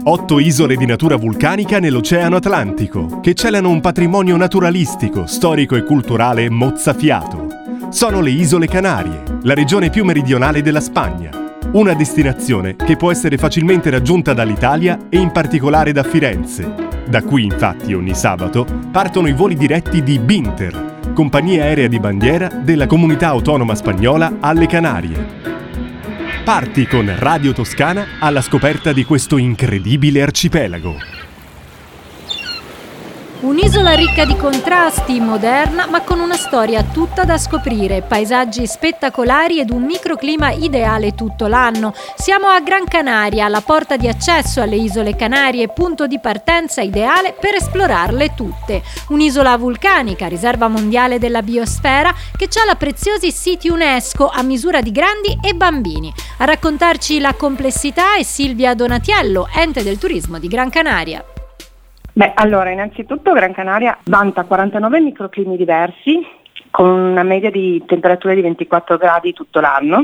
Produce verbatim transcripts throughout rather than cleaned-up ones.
Otto isole di natura vulcanica nell'Oceano Atlantico, che celano un patrimonio naturalistico, storico e culturale mozzafiato. Sono le Isole Canarie, la regione più meridionale della Spagna. Una destinazione che può essere facilmente raggiunta dall'Italia e in particolare da Firenze. Da qui, infatti, ogni sabato partono i voli diretti di Binter, compagnia aerea di bandiera della Comunità Autonoma Spagnola alle Canarie. Parti con Radio Toscana alla scoperta di questo incredibile arcipelago. Un'isola ricca di contrasti, moderna, ma con una storia tutta da scoprire, paesaggi spettacolari ed un microclima ideale tutto l'anno. Siamo a Gran Canaria, la porta di accesso alle Isole Canarie, punto di partenza ideale per esplorarle tutte. Un'isola vulcanica, riserva mondiale della biosfera, che ha preziosi siti UNESCO a misura di grandi e bambini. A raccontarci la complessità è Silvia Donatiello, ente del turismo di Gran Canaria. Beh, allora, innanzitutto Gran Canaria vanta quarantanove microclimi diversi, con una media di temperature di ventiquattro gradi tutto l'anno,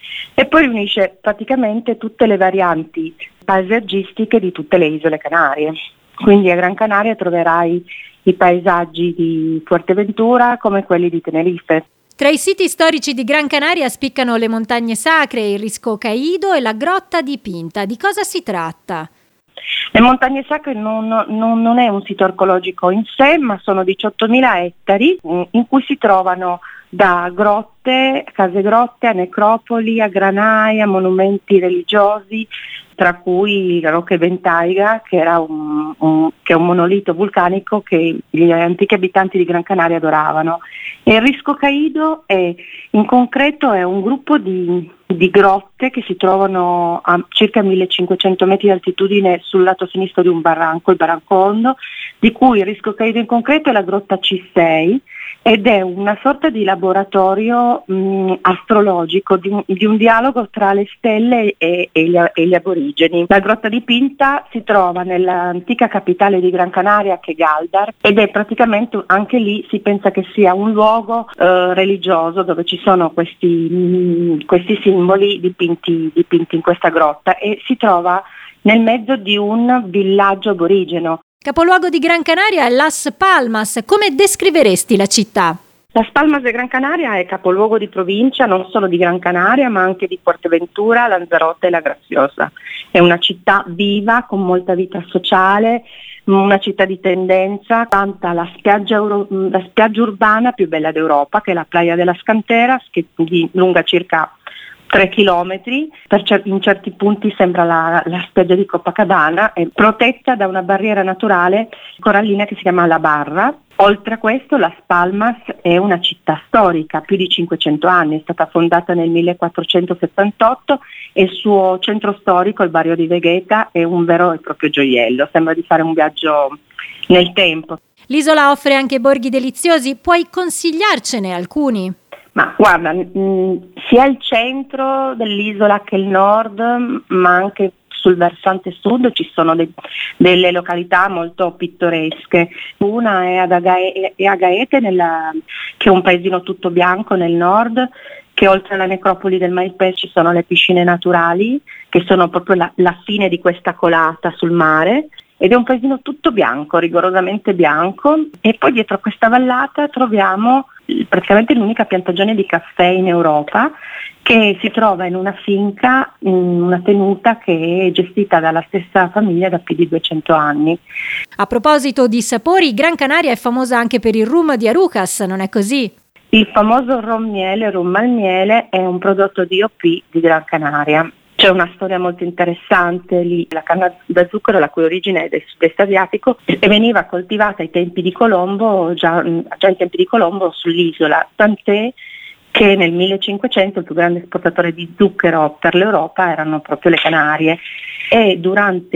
e poi riunisce praticamente tutte le varianti paesaggistiche di tutte le isole Canarie. Quindi a Gran Canaria troverai i paesaggi di Fuerteventura come quelli di Tenerife. Tra i siti storici di Gran Canaria spiccano le montagne sacre, il Risco Caído e la grotta di Pinta. Di cosa si tratta? Le montagne sacre non, non, non è un sito archeologico in sé, ma sono diciottomila ettari in cui si trovano da grotte, case grotte, a necropoli, a granaie, a monumenti religiosi, tra cui la Roca Ventaiga, che era un, un, che è un monolito vulcanico che gli antichi abitanti di Gran Canaria adoravano. E il Risco Caído è, in concreto, è un gruppo di, di grotte che si trovano a circa millecinquecento metri di altitudine sul lato sinistro di un barranco, il Barrancondo, di cui il Risco Caído in concreto è la grotta C sei, ed è una sorta di laboratorio mh, astrologico, di un, di un dialogo tra le stelle e, e, gli, e gli aborigeni. La grotta di Pinta si trova nell'antica capitale di Gran Canaria, che è Galdar, ed è praticamente, anche lì si pensa che sia un luogo eh, religioso dove ci sono questi, mh, questi simboli dipinti, dipinti in questa grotta, e si trova nel mezzo di un villaggio aborigeno. Capoluogo di Gran Canaria è Las Palmas. Come descriveresti la città? Las Palmas de Gran Canaria è capoluogo di provincia non solo di Gran Canaria, ma anche di Fuerteventura, Lanzarote e La Graciosa. È una città viva, con molta vita sociale, una città di tendenza, vanta la spiaggia, euro, la spiaggia urbana più bella d'Europa, che è la Playa de las Canteras, che è lunga circa tre chilometri, per cer- in certi punti sembra la, la spiaggia di Copacabana, è protetta da una barriera naturale corallina che si chiama La Barra. Oltre a questo, Las Palmas è una città storica, più di cinquecento anni, è stata fondata nel millequattrocentosettantotto e il suo centro storico, il barrio di Vegueta, è un vero e proprio gioiello, sembra di fare un viaggio nel tempo. L'isola offre anche borghi deliziosi, puoi consigliarcene alcuni? Ma guarda, mh, sia il centro dell'isola che il nord, ma anche sul versante sud ci sono de- delle località molto pittoresche. Una è ad Agae- è a Gaete, nella, che è un paesino tutto bianco nel nord, che oltre alla necropoli del Maipes ci sono le piscine naturali, che sono proprio la, la fine di questa colata sul mare. Ed è un paesino tutto bianco, rigorosamente bianco, e poi dietro a questa vallata troviamo praticamente l'unica piantagione di caffè in Europa, che si trova in una finca, in una tenuta che è gestita dalla stessa famiglia da più di duecento anni. A proposito di sapori, Gran Canaria è famosa anche per il rum di Arucas, non è così? Il famoso rum miele, rum al miele, è un prodotto D O P di Gran Canaria. C'è una storia molto interessante lì, la canna da zucchero, la cui origine è del sud-est asiatico, e veniva coltivata ai tempi di Colombo, già, già ai tempi di Colombo sull'isola, tant'è che nel millecinquecento il più grande esportatore di zucchero per l'Europa erano proprio le Canarie, e durante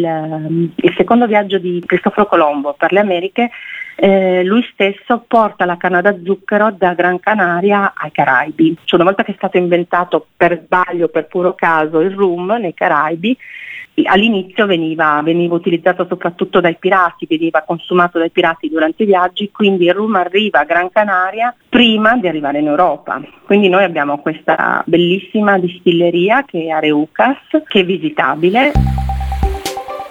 il, il secondo viaggio di Cristoforo Colombo per le Americhe eh, lui stesso porta la canna da zucchero da Gran Canaria ai Caraibi. Cioè, una volta che è stato inventato per sbaglio, per puro caso, il rum nei Caraibi, all'inizio veniva, veniva utilizzato soprattutto dai pirati, veniva consumato dai pirati durante i viaggi, quindi il rum arriva a Gran Canaria prima di arrivare in Europa. Quindi noi abbiamo questa bellissima distilleria che è Areucas, che è visitabile.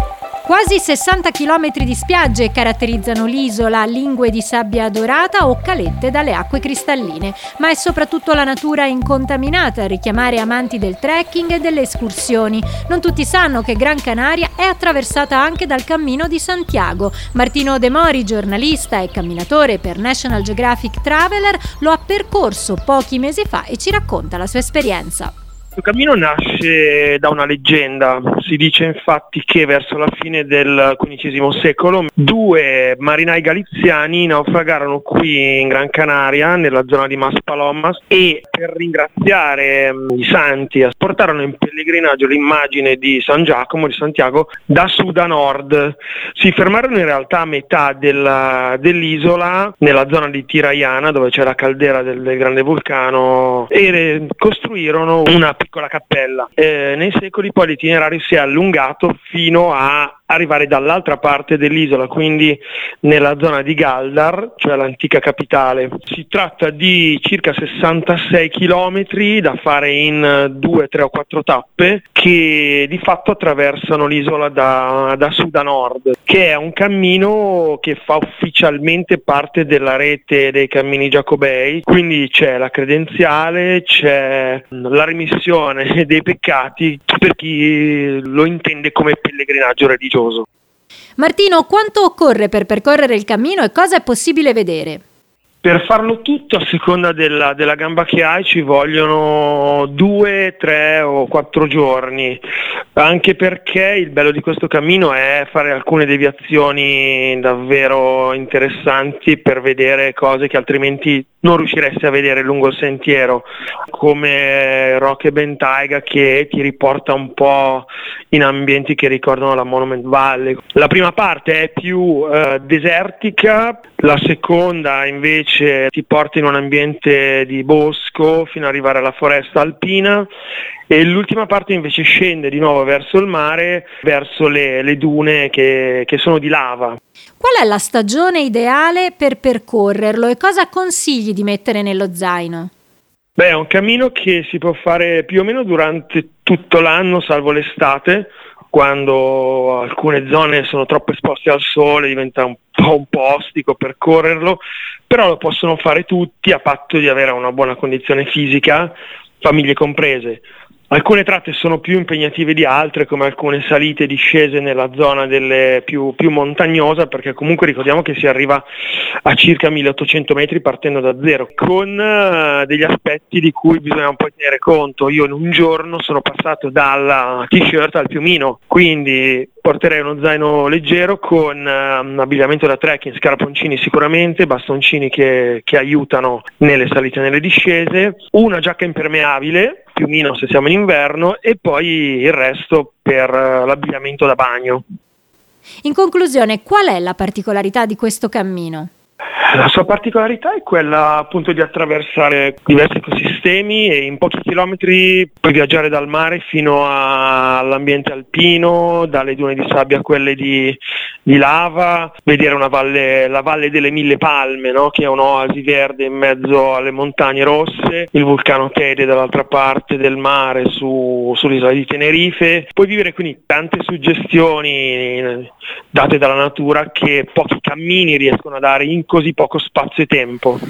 Quasi sessanta chilometri di spiagge caratterizzano l'isola, lingue di sabbia dorata o calette dalle acque cristalline, ma è soprattutto la natura incontaminata a richiamare amanti del trekking e delle escursioni. Non tutti sanno che Gran Canaria è attraversata anche dal Cammino di Santiago. Martino De Mori, giornalista e camminatore per National Geographic Traveler, lo ha percorso pochi mesi fa e ci racconta la sua esperienza. Questo cammino nasce da una leggenda. Si dice infatti che verso la fine del quindicesimo secolo due marinai galiziani naufragarono qui in Gran Canaria, nella zona di Maspalomas, e per ringraziare i santi portarono in pellegrinaggio l'immagine di San Giacomo di Santiago da sud a nord. Si fermarono in realtà a metà della, dell'isola, nella zona di Tiraiana, dove c'è la caldera del, del grande vulcano, e costruirono una piccola cappella. Eh, nei secoli poi l'itinerario si è allungato fino a arrivare dall'altra parte dell'isola, quindi nella zona di Galdar, cioè l'antica capitale. Si tratta di circa sessantasei chilometri da fare in due, tre o quattro tappe che di fatto attraversano l'isola da, da sud a nord, che è un cammino che fa ufficialmente parte della rete dei cammini giacobei, quindi c'è la credenziale, c'è la remissione dei peccati per chi lo intende come pellegrinaggio religioso. Martino, quanto occorre per percorrere il cammino e cosa è possibile vedere? Per farlo tutto, a seconda della, della gamba che hai, ci vogliono due, tre o quattro giorni, anche perché il bello di questo cammino è fare alcune deviazioni davvero interessanti per vedere cose che altrimenti non riusciresti a vedere lungo il sentiero, come Roque Bentayga, che ti riporta un po' in ambienti che ricordano la Monument Valley. La prima parte è più eh, desertica, la seconda invece ti porta in un ambiente di bosco fino ad arrivare alla foresta alpina, e l'ultima parte invece scende di nuovo verso il mare, verso le, le dune che, che sono di lava. Qual è la stagione ideale per percorrerlo e cosa consigli di mettere nello zaino? Beh, è un cammino che si può fare più o meno durante tutto l'anno, salvo l'estate, quando alcune zone sono troppo esposte al sole, diventa un po' un po' ostico percorrerlo, però lo possono fare tutti a patto di avere una buona condizione fisica, famiglie comprese. Alcune tratte sono più impegnative di altre, come alcune salite e discese nella zona delle più, più montagnosa, perché comunque ricordiamo che si arriva a circa milleottocento metri partendo da zero, con uh, degli aspetti di cui bisogna un po' tenere conto. Io in un giorno sono passato dalla t-shirt al piumino, quindi porterei uno zaino leggero con uh, un abbigliamento da trekking, scarponcini sicuramente, bastoncini che, che aiutano nelle salite e nelle discese, una giacca impermeabile, piumino se siamo in inverno, e poi il resto per uh, l'abbigliamento da bagno. In conclusione, qual è la particolarità di questo cammino? La sua particolarità è quella appunto di attraversare diversi ecosistemi e in pochi chilometri puoi viaggiare dal mare fino a, all'ambiente alpino, dalle dune di sabbia a quelle di, di lava, vedere una valle, la valle delle mille palme, no? Che è un'oasi verde in mezzo alle montagne rosse, il vulcano Tede dall'altra parte del mare su, sull'isola di Tenerife. Puoi vivere quindi tante suggestioni date dalla natura che pochi cammini riescono a dare in così poco spazio e tempo.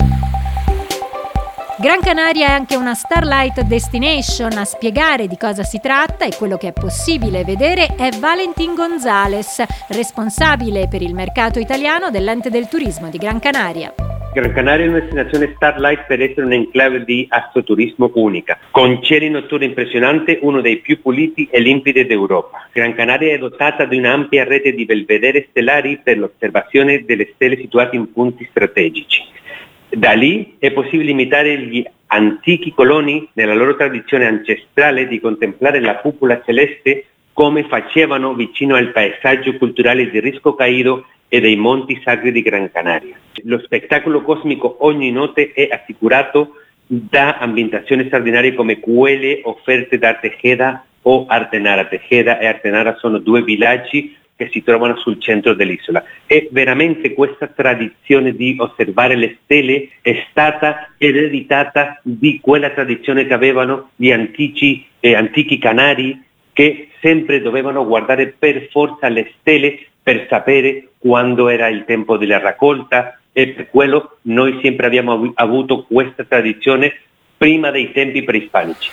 Gran Canaria è anche una Starlight Destination. A spiegare di cosa si tratta e quello che è possibile vedere è Valentin González, responsabile per il mercato italiano dell'Ente del Turismo di Gran Canaria. Gran Canaria è una destinazione Starlight per essere un'enclave di astroturismo unica, con cieli notturni impressionanti, uno dei più puliti e limpidi d'Europa. Gran Canaria è dotata di un'ampia rete di belvedere stellari per l'osservazione delle stelle situate in punti strategici. Da lì è possibile imitare gli antichi coloni nella loro tradizione ancestrale di contemplare la cupola celeste come facevano vicino al paesaggio culturale di Risco Caído e dei Monti Sacri di Gran Canaria. Lo spettacolo cosmico ogni notte è assicurato da ambientazioni straordinarie come quelle offerte da Tejeda o Artenara. Tejeda e Artenara sono due villaggi che si trovano sul centro dell'isola. E veramente questa tradizione di osservare le stelle è stata ereditata di quella tradizione che avevano gli antici, eh, antichi canari, che sempre dovevano guardare per forza le stelle per sapere quando era il tempo della raccolta, e per quello noi sempre abbiamo avuto questa tradizione prima dei tempi preispanici.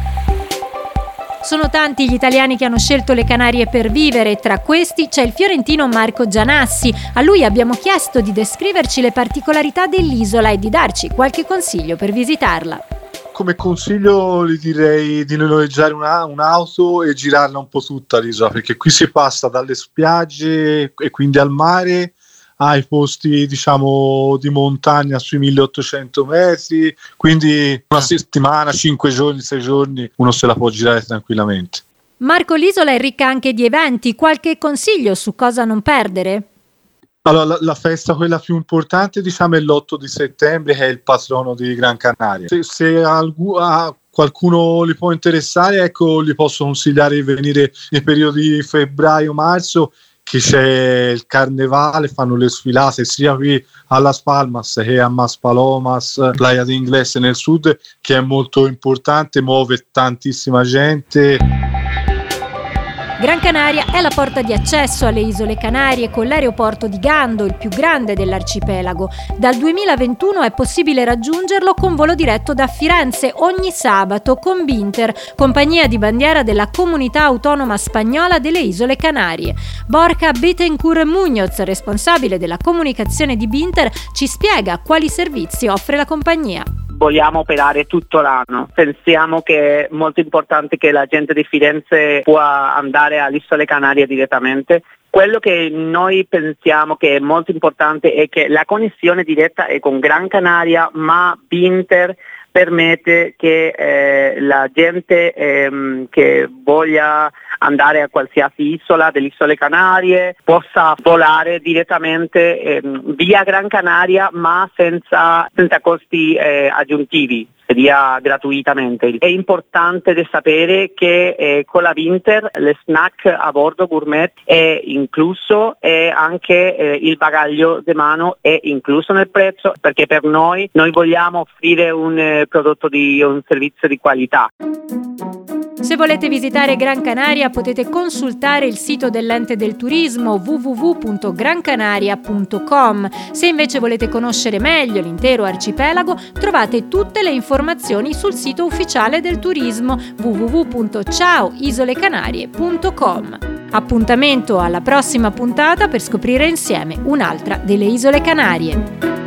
Sono tanti gli italiani che hanno scelto le Canarie per vivere, tra questi c'è il fiorentino Marco Gianassi. A lui abbiamo chiesto di descriverci le particolarità dell'isola e di darci qualche consiglio per visitarla. Come consiglio gli direi di noleggiare una, un'auto e girarla un po' tutta l'isola, perché qui si passa dalle spiagge e quindi al mare ai posti diciamo di montagna sui milleottocento metri, quindi una settimana, cinque giorni, sei giorni uno se la può girare tranquillamente. Marco, l'isola è ricca anche di eventi, qualche consiglio su cosa non perdere? Allora, la, la festa quella più importante diciamo è l'otto di settembre, che è il patrono di Gran Canaria. Se, se a, a qualcuno li può interessare, ecco, gli posso consigliare di venire nei periodi di febbraio-marzo, che c'è il carnevale, fanno le sfilate sia qui a Las Palmas che a Maspalomas, Playa de Ingles nel sud, che è molto importante, muove tantissima gente. Gran Canaria è la porta di accesso alle isole Canarie con l'aeroporto di Gando, il più grande dell'arcipelago. Dal duemilaventuno è possibile raggiungerlo con volo diretto da Firenze ogni sabato con Binter, compagnia di bandiera della Comunità Autonoma Spagnola delle Isole Canarie. Borja Betancourt Muñoz, responsabile della comunicazione di Binter, ci spiega quali servizi offre la compagnia. Vogliamo operare tutto l'anno. Pensiamo che è molto importante che la gente di Firenze può andare alle Isole Canarie direttamente. Quello che noi pensiamo che è molto importante è che la connessione diretta è con Gran Canaria, ma Binter permette che eh, la gente ehm, che voglia andare a qualsiasi isola delle Isole Canarie possa volare direttamente ehm, via Gran Canaria, ma senza, senza costi eh, aggiuntivi. Seria gratuitamente. È importante di sapere che eh, con la Binter le snack a bordo gourmet è incluso e anche eh, il bagaglio di mano è incluso nel prezzo, perché per noi noi vogliamo offrire un eh, prodotto di un servizio di qualità. Se volete visitare Gran Canaria potete consultare il sito dell'ente del turismo w w w punto gran canaria punto com. Se invece volete conoscere meglio l'intero arcipelago trovate tutte le informazioni sul sito ufficiale del turismo w w w punto ciao isole canarie punto com. Appuntamento alla prossima puntata per scoprire insieme un'altra delle Isole Canarie.